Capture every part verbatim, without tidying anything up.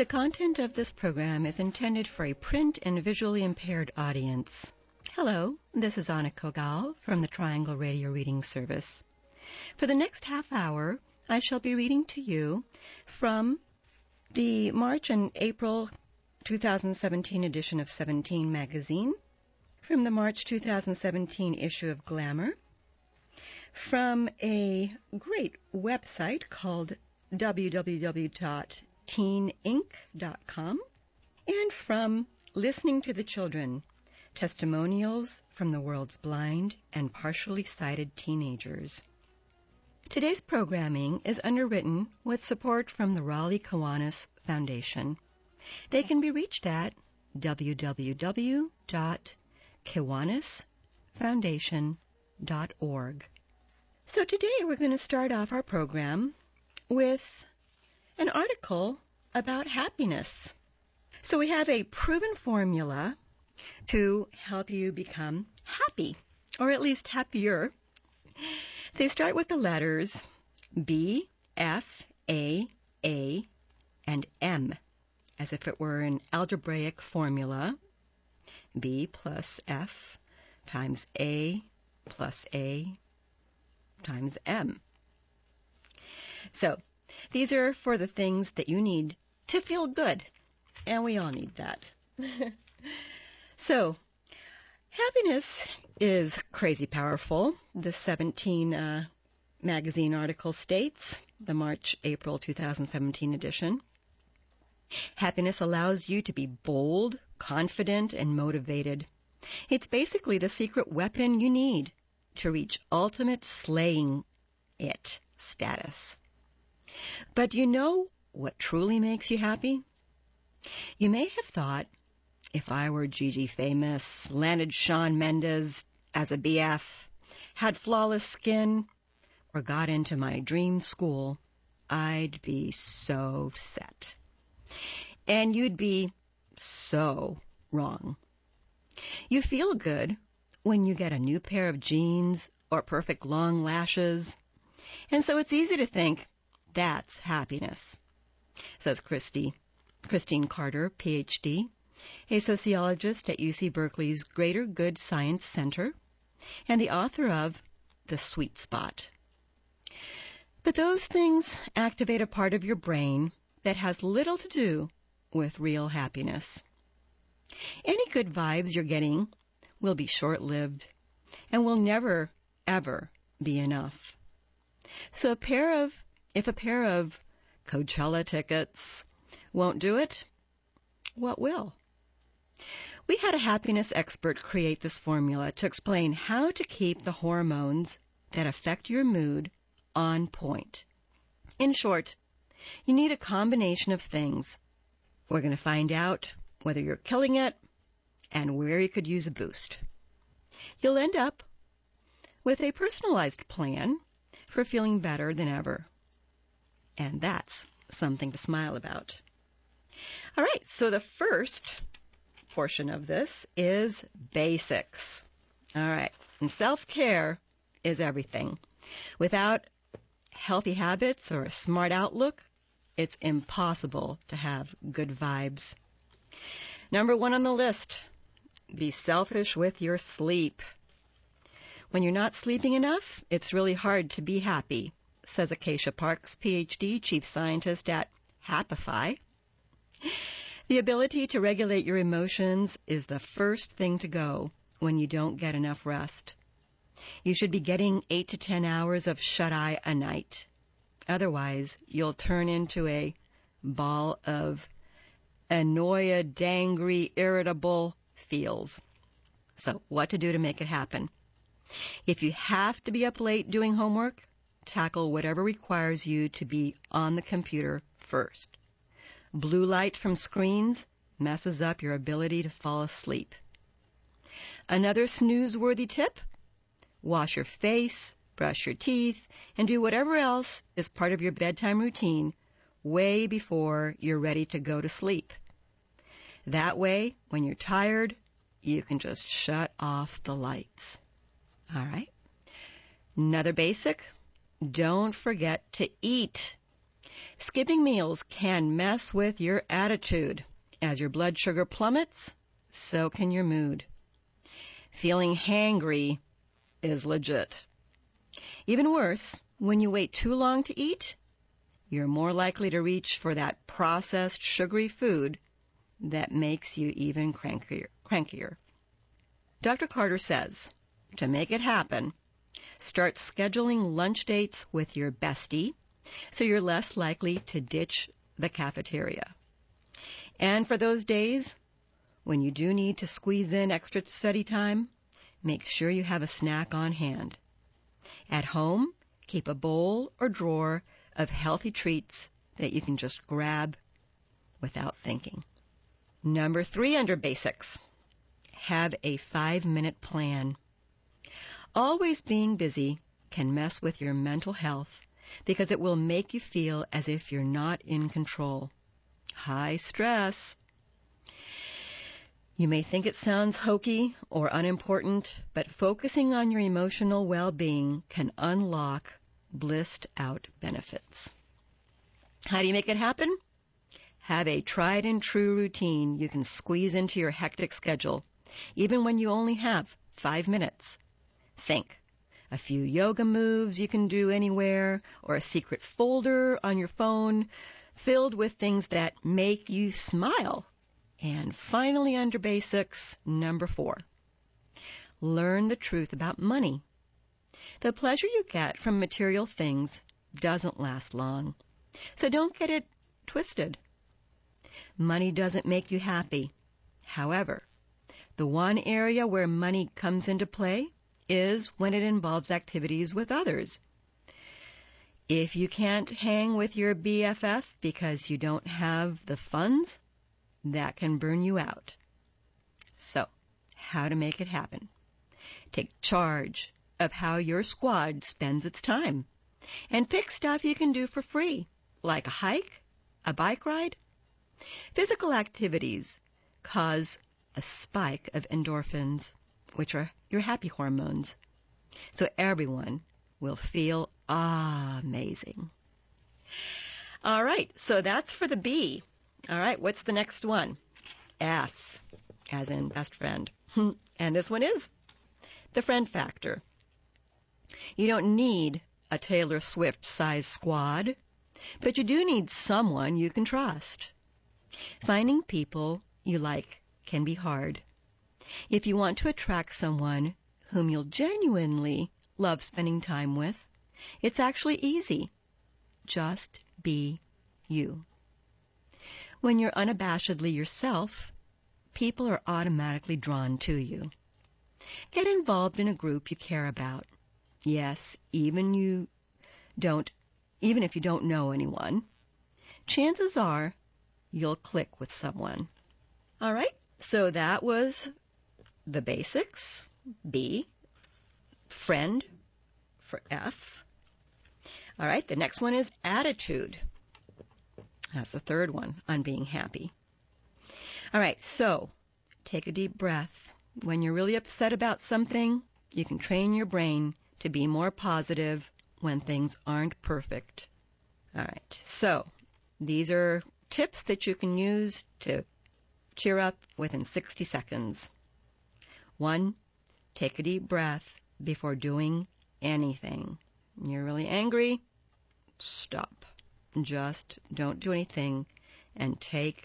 The content of this program is intended for a print and visually impaired audience. Hello, this is Anna Kogal from the Triangle Radio Reading Service. For the next half hour, I shall be reading to you from the March and April twenty seventeen edition of Seventeen magazine, from the March two thousand seventeen issue of Glamour, from a great website called w w w dot teen inc dot com, and from Listening to the Children, Testimonials from the World's Blind and Partially Sighted Teenagers. Today's programming is underwritten with support from the Raleigh Kiwanis Foundation. They can be reached at w w w dot kiwanis foundation dot org. So today we're going to start off our program with an article about happiness. So we have a proven formula to help you become happy, or at least happier. They start with the letters B, F, A, A, and M, as if it were an algebraic formula. B plus F times A plus A times M. So, these are for the things that you need to feel good, and we all need that. So, happiness is crazy powerful. The seventeen uh, magazine article states, the March April two thousand seventeen edition. Happiness allows you to be bold, confident, and motivated. It's basically the secret weapon you need to reach ultimate slaying it status. But do you know what truly makes you happy? You may have thought, if I were Gigi famous, landed Shawn Mendes as a B F, had flawless skin, or got into my dream school, I'd be so set. And you'd be so wrong. You feel good when you get a new pair of jeans or perfect long lashes, and so it's easy to think that's happiness, says Christy, Christine Carter, P H D, a sociologist at U C Berkeley's Greater Good Science Center, and the author of The Sweet Spot. But those things activate a part of your brain that has little to do with real happiness. Any good vibes you're getting will be short-lived and will never, ever be enough. So a pair of, if a pair of Coachella tickets won't do it, what will? We had a happiness expert create this formula to explain how to keep the hormones that affect your mood on point. In short, you need a combination of things. We're going to find out whether you're killing it and where you could use a boost. You'll end up with a personalized plan for feeling better than ever. And that's something to smile about. All right, so the first portion of this is basics. All right, and self-care is everything. Without healthy habits or a smart outlook, it's impossible to have good vibes. Number one on the list, be selfish with your sleep. When you're not sleeping enough, it's really hard to be happy, says Acacia Parks, P H D, chief scientist at Happify. The ability to regulate your emotions is the first thing to go when you don't get enough rest. You should be getting eight to ten hours of shut-eye a night. Otherwise, you'll turn into a ball of annoyed, dangry, irritable feels. So, what to do to make it happen? If you have to be up late doing homework, tackle whatever requires you to be on the computer first. Blue light from screens messes up your ability to fall asleep. Another snooze-worthy tip: wash your face, brush your teeth, and do whatever else is part of your bedtime routine way before you're ready to go to sleep. That way, when you're tired, you can just shut off the lights. All right? Another basic: don't forget to eat. Skipping meals can mess with your attitude. As your blood sugar plummets, so can your mood. Feeling hangry is legit. Even worse, when you wait too long to eat, you're more likely to reach for that processed sugary food that makes you even crankier. crankier. Doctor Carter says, to make it happen, start scheduling lunch dates with your bestie so you're less likely to ditch the cafeteria. And for those days when you do need to squeeze in extra study time, make sure you have a snack on hand. At home, keep a bowl or drawer of healthy treats that you can just grab without thinking. Number three under basics, have a five-minute plan. Always being busy can mess with your mental health because it will make you feel as if you're not in control. High stress. You may think it sounds hokey or unimportant, but focusing on your emotional well-being can unlock blissed-out benefits. How do you make it happen? Have a tried-and-true routine you can squeeze into your hectic schedule, even when you only have five minutes. Think. A few yoga moves you can do anywhere, or a secret folder on your phone filled with things that make you smile. And finally, under basics, number four, learn the truth about money. The pleasure you get from material things doesn't last long, so don't get it twisted. Money doesn't make you happy. However, the one area where money comes into play is when it involves activities with others. If you can't hang with your B F F because you don't have the funds, that can burn you out. So, how to make it happen? Take charge of how your squad spends its time and pick stuff you can do for free, like a hike, a bike ride. Physical activities cause a spike of endorphins, which are your happy hormones. So everyone will feel amazing. All right, so that's for the B. All right, what's the next one? F, as in best friend. And this one is the friend factor. You don't need a Taylor Swift-sized squad, but you do need someone you can trust. Finding people you like can be hard. If you want to attract someone whom you'll genuinely love spending time with, it's actually easy. Just be you. When you're unabashedly yourself, people are automatically drawn to you. Get involved in a group you care about. Yes, even you don't, even if you don't know anyone, chances are you'll click with someone. All right, so that was the basics, B, friend for F. All right, the next one is attitude. That's the third one on being happy. All right, so take a deep breath. When you're really upset about something, you can train your brain to be more positive when things aren't perfect. All right, so these are tips that you can use to cheer up within sixty seconds. One, take a deep breath before doing anything. You're really angry? Stop. Just don't do anything and take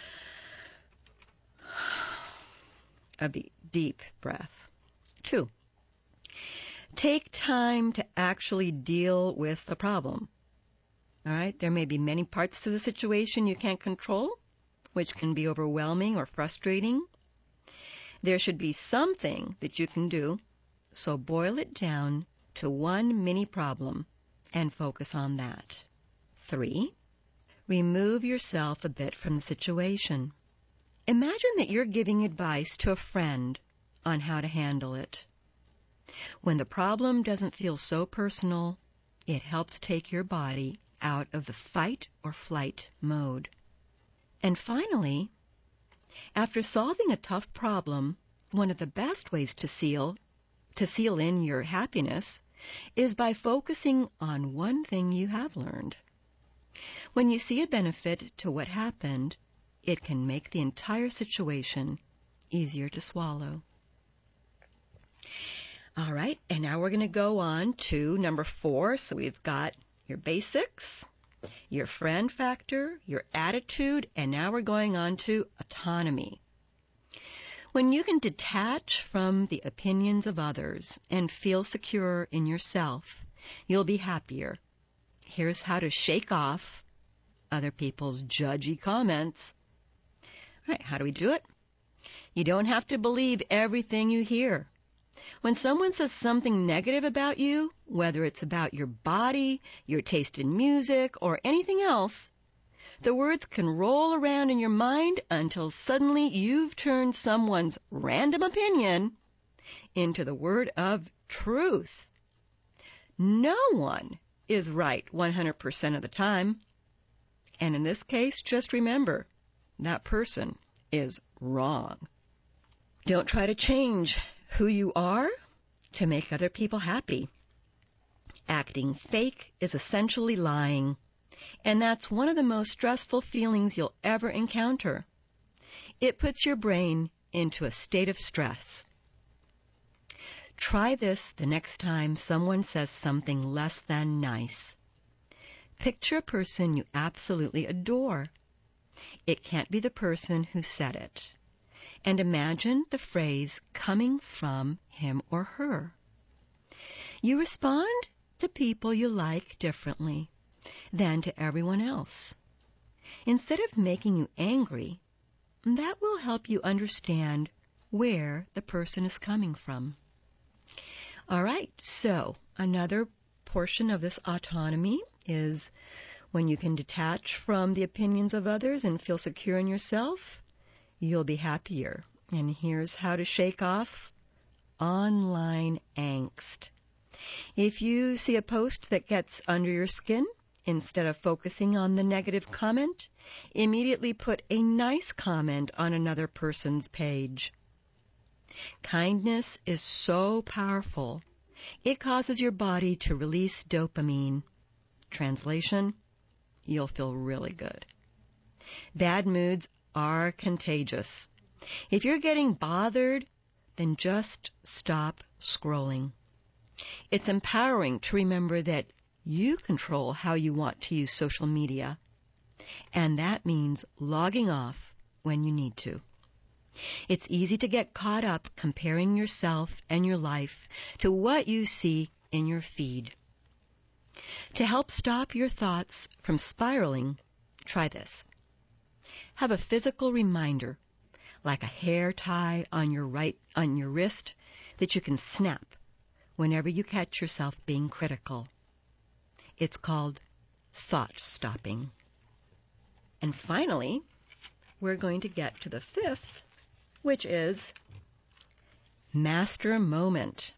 a deep breath. Two, take time to actually deal with the problem. All right, there may be many parts to the situation you can't control, which can be overwhelming or frustrating. There should be something that you can do, so boil it down to one mini problem and focus on that. Three, remove yourself a bit from the situation. Imagine that you're giving advice to a friend on how to handle it. When the problem doesn't feel so personal, it helps take your body out of the fight or flight mode. And finally, after solving a tough problem, one of the best ways to seal, to seal in your happiness is by focusing on one thing you have learned. When you see a benefit to what happened, it can make the entire situation easier to swallow. All right, and now we're going to go on to number four. So we've got your basics, your friend factor, your attitude, and now we're going on to autonomy. When you can detach from the opinions of others and feel secure in yourself, you'll be happier. Here's how to shake off other people's judgy comments. All right, how do we do it? You don't have to believe everything you hear. When someone says something negative about you, whether it's about your body, your taste in music, or anything else, the words can roll around in your mind until suddenly you've turned someone's random opinion into the word of truth. No one is right one hundred percent of the time. And in this case, just remember, that person is wrong. Don't try to change who you are to make other people happy. Acting fake is essentially lying, and that's one of the most stressful feelings you'll ever encounter. It puts your brain into a state of stress. Try this the next time someone says something less than nice. Picture a person you absolutely adore. It can't be the person who said it. And imagine the phrase coming from him or her. You respond to people you like differently than to everyone else. Instead of making you angry, that will help you understand where the person is coming from. All right, so another portion of this autonomy is when you can detach from the opinions of others and feel secure in yourself, you'll be happier. And here's how to shake off online angst. If you see a post that gets under your skin, instead of focusing on the negative comment, immediately put a nice comment on another person's page. Kindness is so powerful. It causes your body to release dopamine. Translation, you'll feel really good. Bad moods are contagious. If you're getting bothered, then just stop scrolling. It's empowering to remember that you control how you want to use social media, and that means logging off when you need to. It's easy to get caught up comparing yourself and your life to what you see in your feed. To help stop your thoughts from spiraling, try this. Have a physical reminder, like a hair tie on your right on your wrist, that you can snap whenever you catch yourself being critical. It's called thought stopping. And finally, we're going to get to the fifth, which is master moment.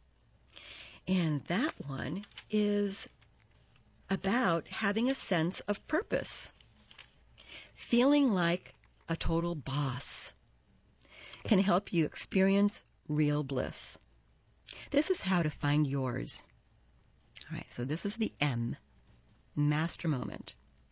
And that one is about having a sense of purpose. Feeling like a total boss can help you experience real bliss. This is how to find yours. All right, so this is the M, master moment.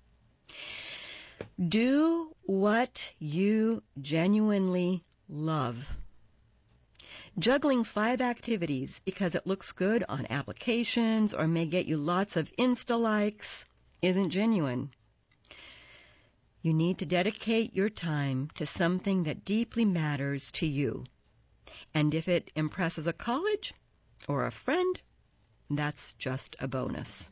Do what you genuinely love. Juggling five activities because it looks good on applications or may get you lots of Insta likes isn't genuine. You need to dedicate your time to something that deeply matters to you. And if it impresses a college or a friend, that's just a bonus.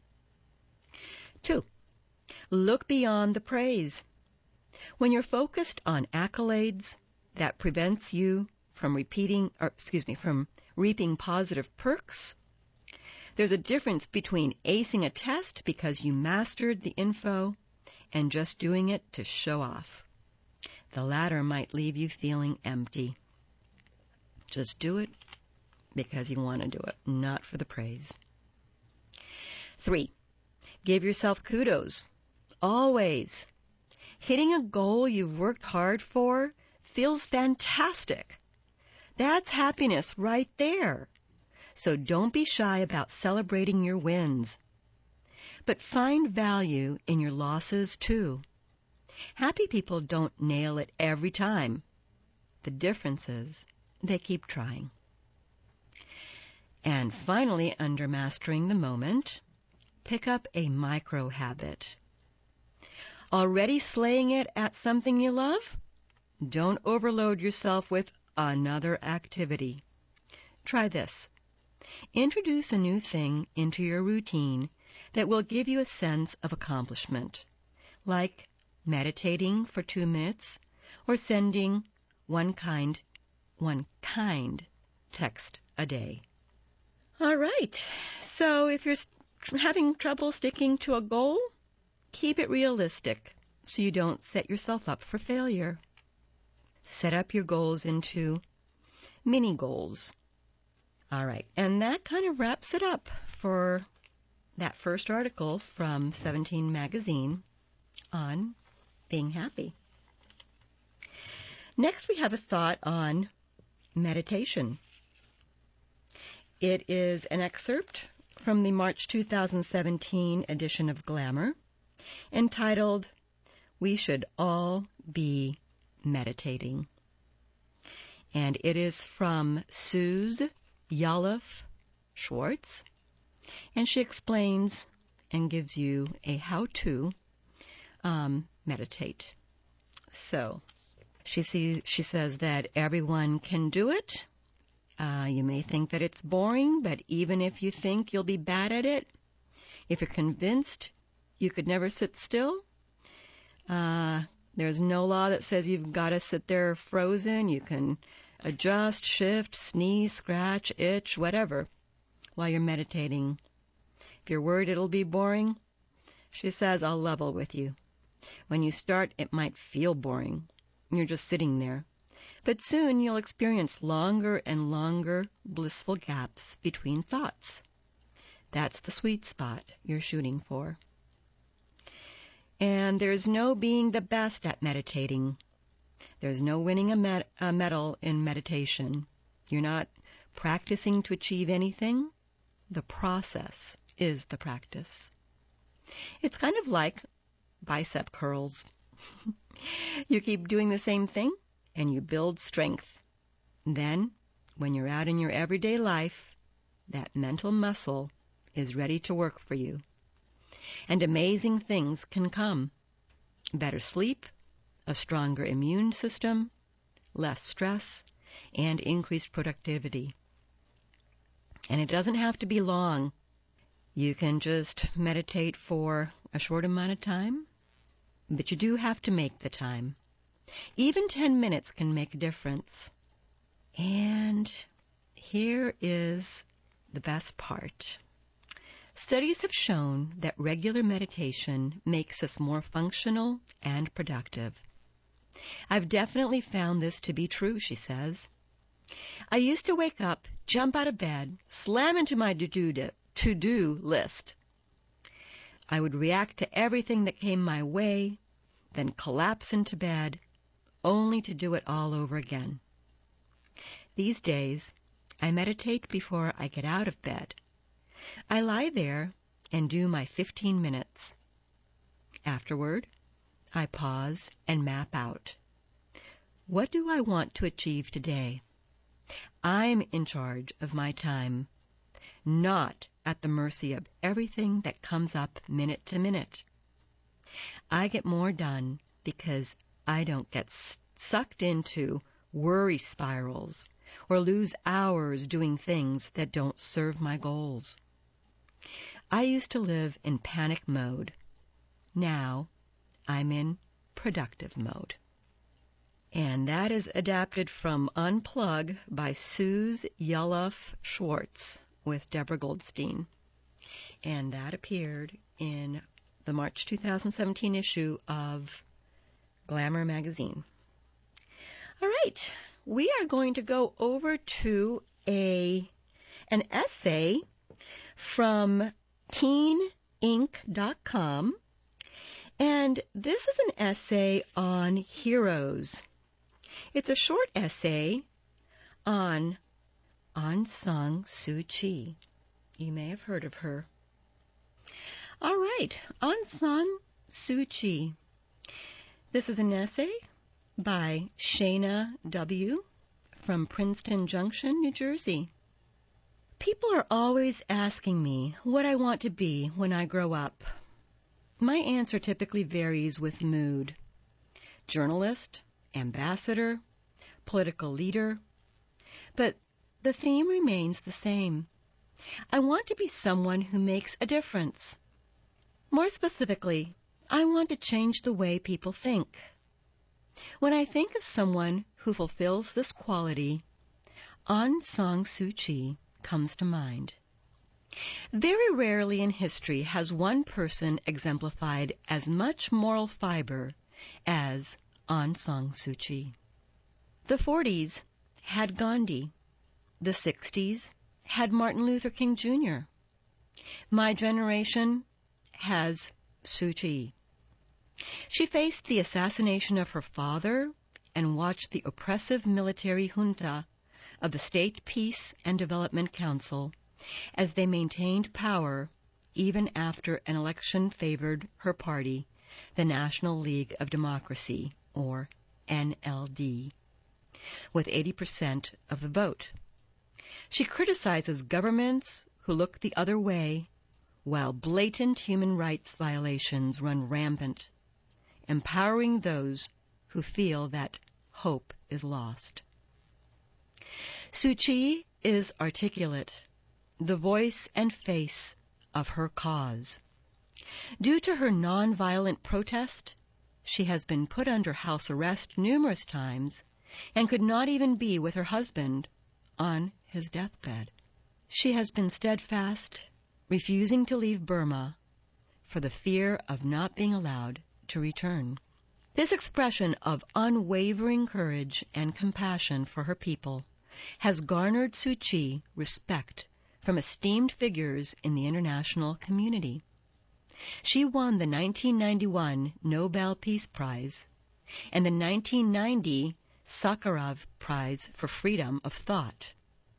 Two, look beyond the praise. When you're focused on accolades, that prevents you from repeating, or excuse me, from reaping positive perks. There's a difference between acing a test because you mastered the info and just doing it to show off. The latter might leave you feeling empty. Just do it because you want to do it, not for the praise. Three, give yourself kudos. Always. Hitting a goal you've worked hard for feels fantastic. That's happiness right there. So don't be shy about celebrating your wins. but find value in your losses too. Happy people don't nail it every time. The difference is they keep trying. And finally, under Mastering the Moment, pick up a micro habit. Already slaying it at something you love? Don't overload yourself with another activity. Try this. Introduce a new thing into your routine that will give you a sense of accomplishment, like meditating for two minutes or sending one kind, one kind text a day. All right. So if you're having trouble sticking to a goal, keep it realistic so you don't set yourself up for failure. Set up your goals into mini goals. All right. And that kind of wraps it up for that first article from seventeen Magazine on being happy. Next, we have a thought on meditation. It is an excerpt from the March two thousand seventeen edition of Glamour, entitled, "We Should All Be Meditating." And it is from Suze Yalof Schwartz, and she explains and gives you a how-to um, meditate. So, she sees, she says that everyone can do it. Uh, you may think that it's boring, but even if you think you'll be bad at it, if you're convinced you could never sit still, uh, there's no law that says you've got to sit there frozen. You can adjust, shift, sneeze, scratch, itch, whatever, while you're meditating. If you're worried it'll be boring, she says, I'll level with you. When you start, it might feel boring. You're just sitting there. But soon you'll experience longer and longer blissful gaps between thoughts. That's the sweet spot you're shooting for. And there's no being the best at meditating. There's no winning a, med- a medal in meditation. You're not practicing to achieve anything. The process is the practice. It's kind of like bicep curls. You keep doing the same thing, and you build strength. Then, when you're out in your everyday life, that mental muscle is ready to work for you. And amazing things can come. Better sleep, a stronger immune system, less stress, and increased productivity. And it doesn't have to be long. You can just meditate for a short amount of time, but you do have to make the time. Even ten minutes can make a difference. And here is the best part. Studies have shown that regular meditation makes us more functional and productive. I've definitely found this to be true, she says. I used to wake up, jump out of bed, slam into my to-do, to-do list. I would react to everything that came my way, then collapse into bed, only to do it all over again. These days, I meditate before I get out of bed. I lie there and do my fifteen minutes. Afterward, I pause and map out. What do I want to achieve today? I'm in charge of my time, not at the mercy of everything that comes up minute to minute. I get more done because I don't get sucked into worry spirals or lose hours doing things that don't serve my goals. I used to live in panic mode. Now I'm in productive mode. And that is adapted from Unplug by Suze Yalof Schwartz with Deborah Goldstein. And that appeared in the March two thousand seventeen issue of Glamour magazine. All right, we are going to go over to a an essay from teen ink dot com, and this is an essay on heroes. It's a short essay on Aung San Suu Kyi. You may have heard of her. All right, Aung San Suu Kyi. This is an essay by Shana W. from Princeton Junction, New Jersey. People are always asking me what I want to be when I grow up. My answer typically varies with mood. Journalist, ambassador, political leader. But the theme remains the same. I want to be someone who makes a difference. More specifically, I want to change the way people think. When I think of someone who fulfills this quality, Aung San Suu Kyi comes to mind. Very rarely in history has one person exemplified as much moral fiber as Aung San Suu Kyi. The forties had Gandhi. The sixties had Martin Luther King Junior My generation has Suu Kyi. She faced the assassination of her father and watched the oppressive military junta of the State Peace and Development Council as they maintained power even after an election favored her party, the National League of Democracy, or N L D, with eighty percent of the vote. She criticizes governments who look the other way while blatant human rights violations run rampant, empowering those who feel that hope is lost. Suu Kyi is articulate, the voice and face of her cause. Due to her nonviolent protest, she has been put under house arrest numerous times and could not even be with her husband on his deathbed. She has been steadfast, refusing to leave Burma for the fear of not being allowed to return. This expression of unwavering courage and compassion for her people has garnered Suu Kyi respect from esteemed figures in the international community. She won the nineteen ninety-one Nobel Peace Prize and the nineteen ninety Sakharov Prize for Freedom of Thought.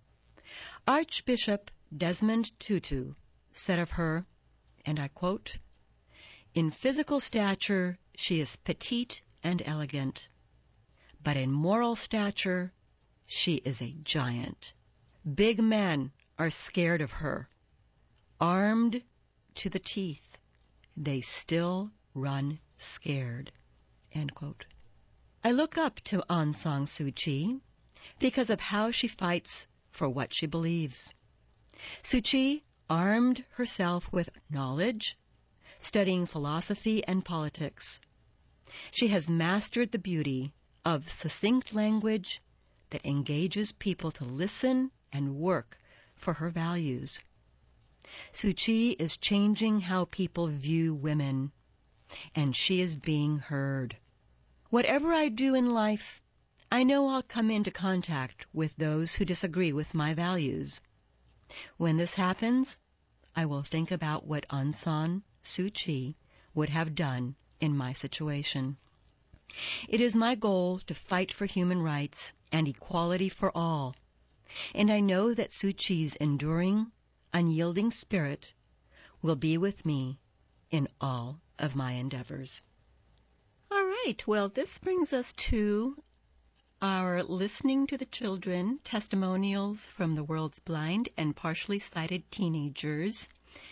Archbishop Desmond Tutu said of her, and I quote, "In physical stature she is petite and elegant, but in moral stature she is a giant. Big men are scared of her. Armed to the teeth, they still run scared." End quote. I look up to Aung San Suu Kyi because of how she fights for what she believes. Suu Kyi armed herself with knowledge, studying philosophy and politics. She has mastered the beauty of succinct language that engages people to listen and work for her values. Suu Kyi is changing how people view women, and she is being heard. Whatever I do in life, I know I'll come into contact with those who disagree with my values. When this happens, I will think about what Aung San Suu Kyi would have done in my situation. It is my goal to fight for human rights and equality for all, and I know that Suu Kyi's enduring, unyielding spirit will be with me in all of my endeavors. All right, well, this brings us to our Listening to the Children Testimonials from the World's Blind and Partially Sighted Teenagers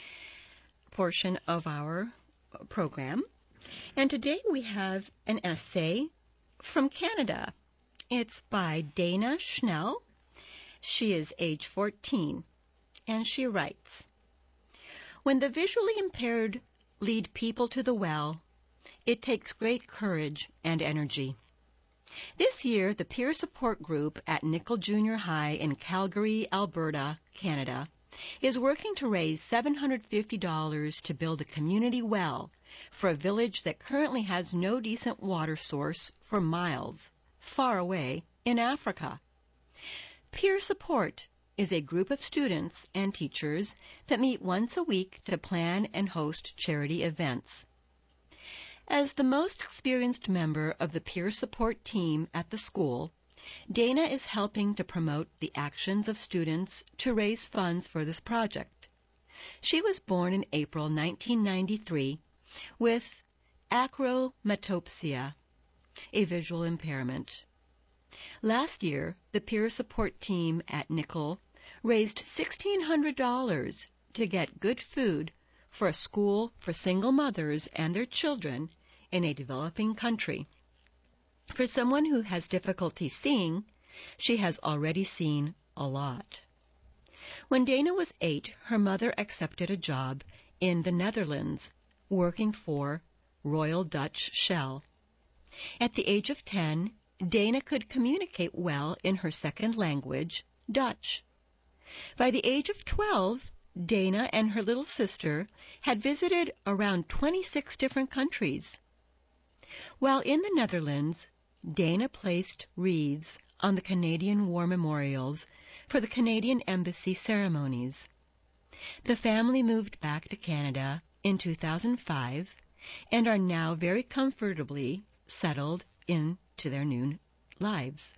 portion of our program. And today we have an essay from Canada. It's by Dana Schnell. She is age fourteen, and she writes, "When the visually impaired lead people to the well, it takes great courage and energy. This year, the peer support group at Nickel Junior High in Calgary, Alberta, Canada, is working to raise seven hundred fifty dollars to build a community well for a village that currently has no decent water source for miles, far away in Africa. Peer support is a group of students and teachers that meet once a week to plan and host charity events. As the most experienced member of the peer support team at the school, Dana is helping to promote the actions of students to raise funds for this project. She was born in April nineteen ninety-three with achromatopsia, a visual impairment. Last year, the peer support team at Nickel raised sixteen hundred dollars to get good food for a school for single mothers and their children in a developing country. For someone who has difficulty seeing, she has already seen a lot. When Dana was eight, her mother accepted a job in the Netherlands, working for Royal Dutch Shell. At the age of ten, Dana could communicate well in her second language, Dutch. By the age of twelve, Dana and her little sister had visited around twenty-six different countries. While in the Netherlands, Dana placed wreaths on the Canadian War memorials for the Canadian Embassy ceremonies. The family moved back to Canada in two thousand five and are now very comfortably settled into their new lives.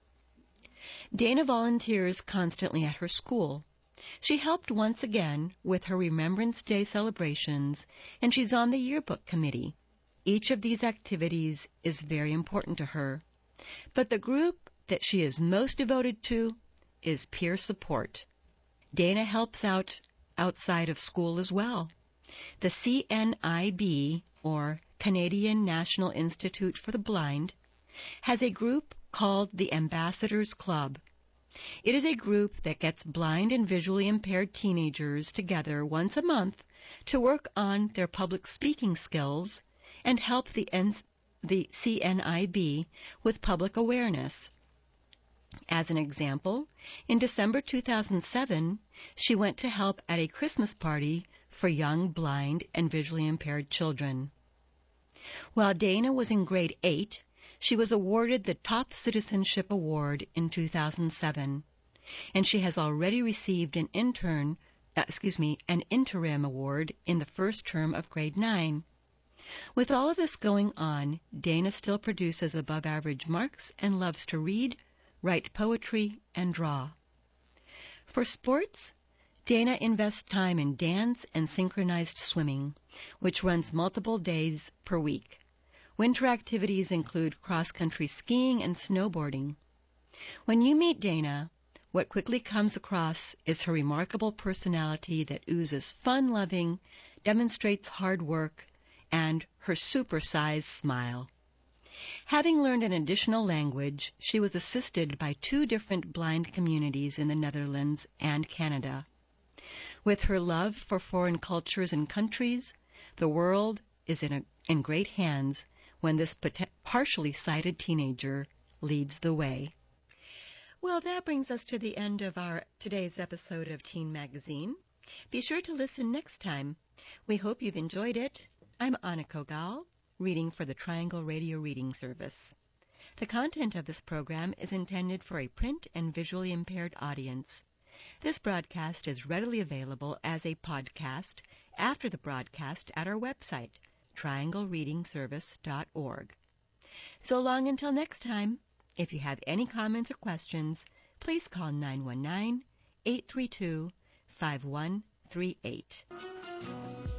Dana volunteers constantly at her school. She helped once again with her Remembrance Day celebrations, and she's on the yearbook committee. Each of these activities is very important to her, but the group that she is most devoted to is peer support. Dana helps out outside of school as well. The C N I B, or Canadian National Institute for the Blind, has a group called the Ambassadors Club. It is a group that gets blind and visually impaired teenagers together once a month to work on their public speaking skills and help the, N- the C N I B with public awareness. As an example, in December two thousand seven, she went to help at a Christmas party for young blind and visually impaired children. While Dana was in grade eight, she was awarded the Top Citizenship Award in two thousand seven, and she has already received an intern, uh, excuse me, an interim award in the first term of grade nine. With all of this going on, Dana still produces above-average marks and loves to read, write poetry, and draw. For sports, Dana invests time in dance and synchronized swimming, which runs multiple days per week. Winter activities include cross-country skiing and snowboarding. When you meet Dana, what quickly comes across is her remarkable personality that oozes fun-loving, demonstrates hard work, and her super-sized smile. Having learned an additional language, she was assisted by two different blind communities in the Netherlands and Canada. With her love for foreign cultures and countries, the world is in, a, in great hands when this partially sighted teenager leads the way. Well, that brings us to the end of our today's episode of Teen Magazine. Be sure to listen next time. We hope you've enjoyed it. I'm Anna Kogal, reading for the Triangle Radio Reading Service. The content of this program is intended for a print and visually impaired audience. This broadcast is readily available as a podcast after the broadcast at our website, triangle reading service dot org. So long until next time. If you have any comments or questions, please call nine one nine, eight three two, five one three eight.